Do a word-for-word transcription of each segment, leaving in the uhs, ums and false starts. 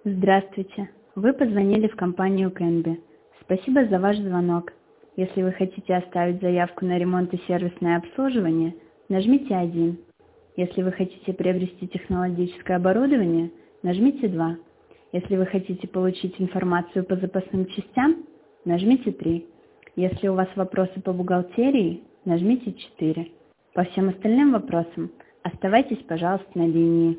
Здравствуйте! Вы позвонили в компанию Кенби. Спасибо за ваш звонок. Если вы хотите оставить заявку на ремонт и сервисное обслуживание, нажмите один. Если вы хотите приобрести технологическое оборудование, нажмите два. Если вы хотите получить информацию по запасным частям, нажмите три. Если у вас вопросы по бухгалтерии, нажмите четыре. По всем остальным вопросам оставайтесь, пожалуйста, на линии.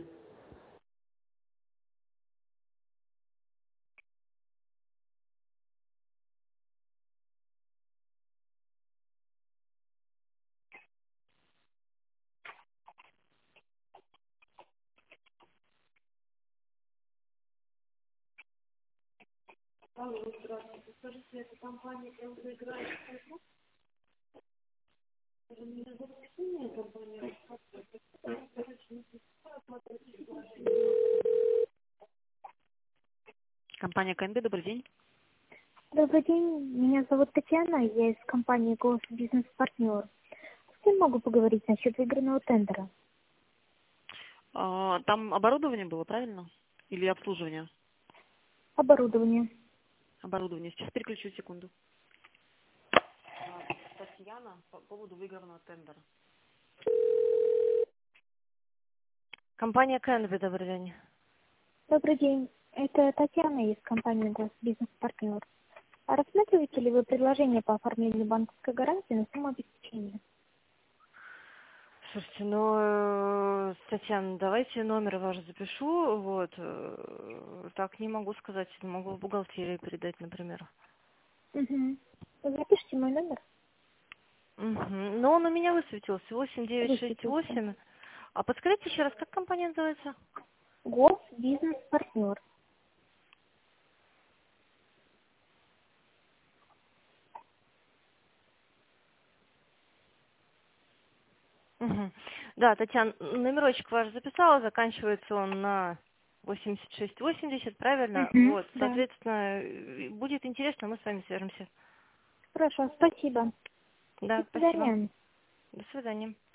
Компания КНБ, добрый день. Добрый день, меня зовут Татьяна, я из компании «Голос Бизнес-партнер». С кем могу поговорить насчет выигранного тендера? А, Там оборудование было, правильно? Или обслуживание? Оборудование. Оборудование. Сейчас переключу, секунду. Татьяна, по поводу выигранного тендера. Компания КНБ, добрый день. Добрый день, это Татьяна из компании «Голос Бизнес-партнер». А рассматриваете ли вы предложение по оформлению банковской гарантии на сумму обеспечения? Слушайте, ну, э, Татьяна, давайте номер ваш запишу. Вот. э, Так не могу сказать. Могу в бухгалтерии передать, например. Угу. Запишите мой номер. Мгм. Но он у меня высветился. восемь девять шесть Высветился. восемь. А подскажите еще раз, как компания называется? «Голос Бизнес-партнер». Мгм. Да, Татьяна, номерочек ваш записала, заканчивается он на восемьдесят шесть восемьдесят, правильно? Угу. Вот, Да. соответственно, э, будет интересно, мы с вами свяжемся. Хорошо, спасибо. До Да, спасибо. свидания. До свидания.